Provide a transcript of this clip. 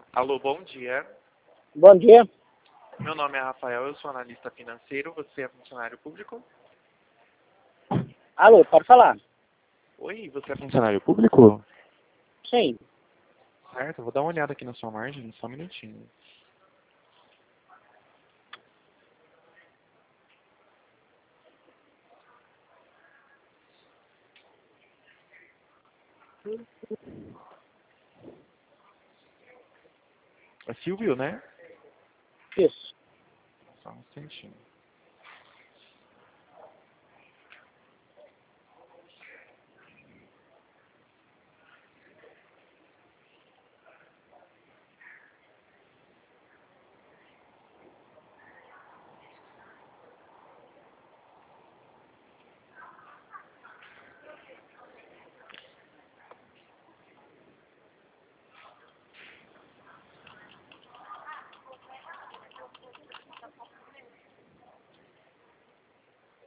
Alô, bom dia. Bom dia. Meu nome é Rafael, eu sou analista financeiro. Você é funcionário público? Alô, pode falar? Oi, você é funcionário público? Sim. Certo, eu vou dar uma olhada aqui na sua margem, só um minutinho. É Silvio, né? Isso. Só um instantinho.